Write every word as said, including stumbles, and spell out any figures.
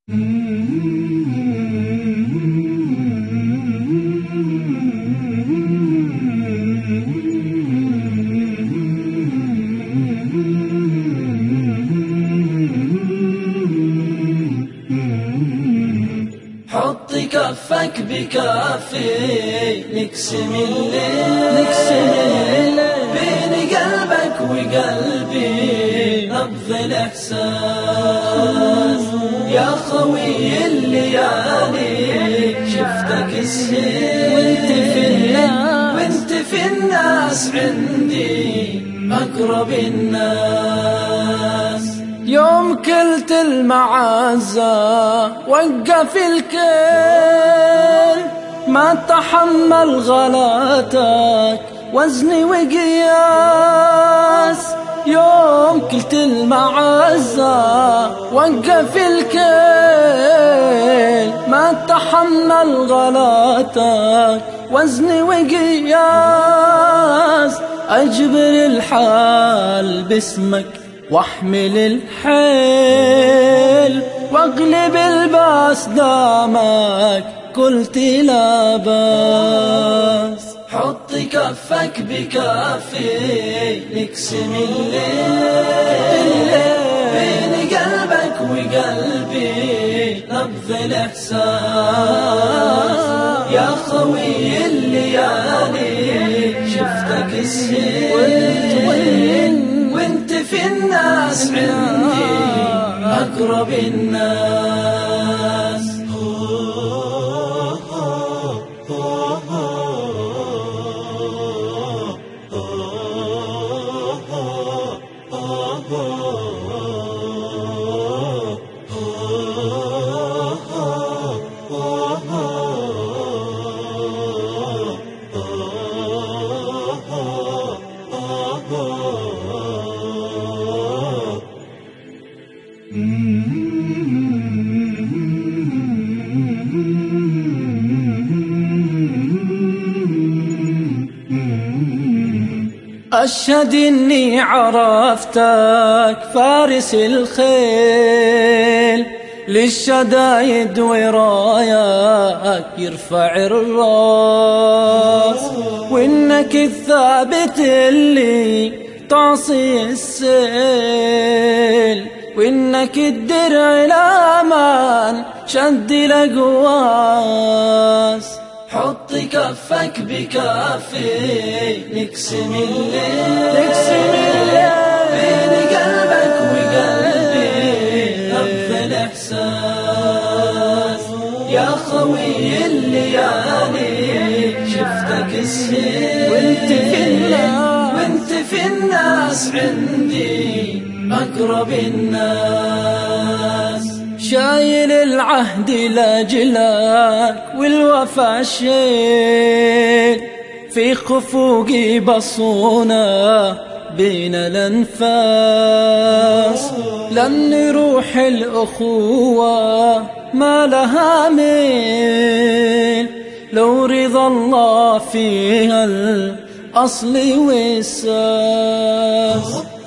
حط كفك بكافي نقسم الليل نقسم الليل بين قلبك وقلبي نبض الإحساس يا خوي الليالي شفتك السهيل وانت في الناس وانت في الناس عندي أقرب الناس يوم كلت المعزة وقف الكل ما تحمل غلاتك وزني وقياس يوم كلت المعزة وقف الكل ما تحمل غلاتك وزني وقياس أجبر الحال باسمك واحمل الحيل واغلب الباس دامك قلت لا باس حط كفك بكافي نقسم الليل بين قلبك وقلبي نبض الإحساس يا خوي الليالي شفتك السهيل وانت في الناس عندي أقرب الناس أشهد إني عرفتك فارس الخيل للشدايد وراياك يرفع الراس وإنك الثابت اللي تعصي السيل وإنك الدرع الأمان شد الأقواس حط كفك بكافي نقسم الليل نقسم الليل بين قلبك وقلبي نبض الإحساس يا خوي الليالي شفتك السهيل وانت في الناس وانت في الناس عندي أقرب الناس شايل العهد لاجلك والوفا شيل في خفوقي بصونا بين الأنفاس لأن روح الأخوة ما لها ميل لو رضا الله فيها الأصل والساس